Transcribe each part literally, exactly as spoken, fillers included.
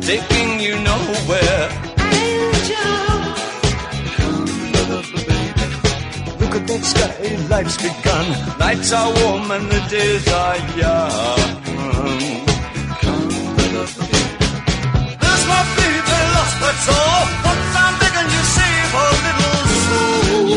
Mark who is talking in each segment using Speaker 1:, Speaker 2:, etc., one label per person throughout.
Speaker 1: taking you nowhere.
Speaker 2: Angel, come lovely baby. Look at that sky, life's begun.
Speaker 1: Nights are warm and the days are young.
Speaker 2: Come lovely baby.
Speaker 1: There's my baby lost, that's all. Once I'm begging you, save her little soul.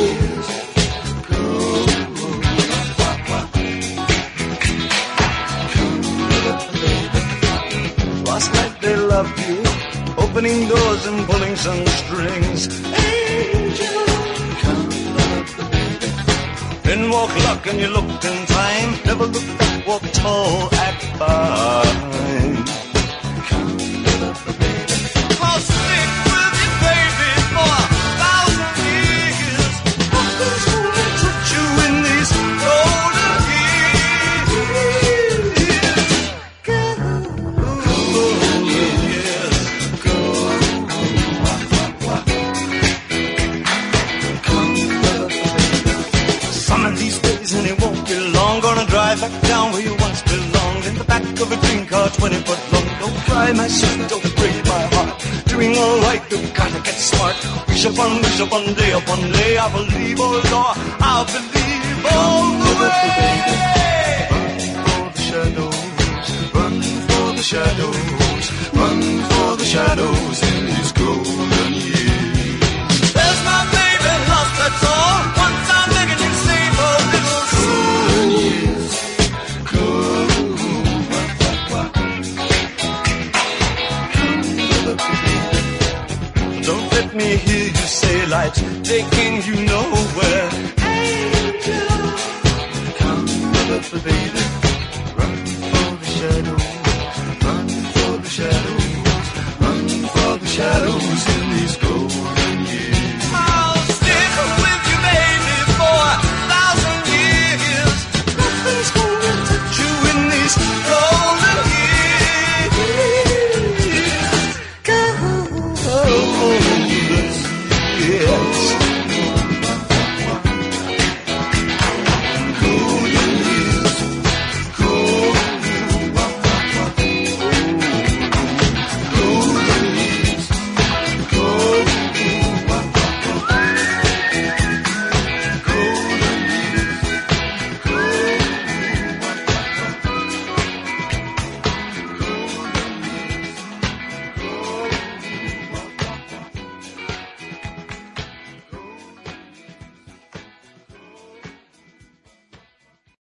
Speaker 2: Last night they loved you, opening doors and pulling some strings. Angel, come lovely baby.
Speaker 1: Then walk luck and you looked in time.
Speaker 2: Never looked back, walk tall, act fine. Come lovely baby.
Speaker 1: I'll stick with you, baby, for a thousand years.
Speaker 2: Nothing's gonna touch
Speaker 1: You in these golden years. Golden years. Some of these days and it won't be long. Gonna drive back down where you once belonged. In the back of a dream car, twenty foot long. Don't cry, my son, don't break my heart. Doing all right, you gotta get smart. Wish upon, wish upon, day upon day. I believe, oh Lord, I believe all the way.
Speaker 2: Run for the shadows, run for the shadows, run for the shadows in these golden years.
Speaker 1: There's my baby lost, that's all. Once I'm begging you, save her little soul.
Speaker 2: Golden years, golden.
Speaker 1: Don't let me hear you say life's taking you nowhere.
Speaker 2: Angel, come lovely baby. Run for the shadows, run for the shadows, run for the shadows in these golden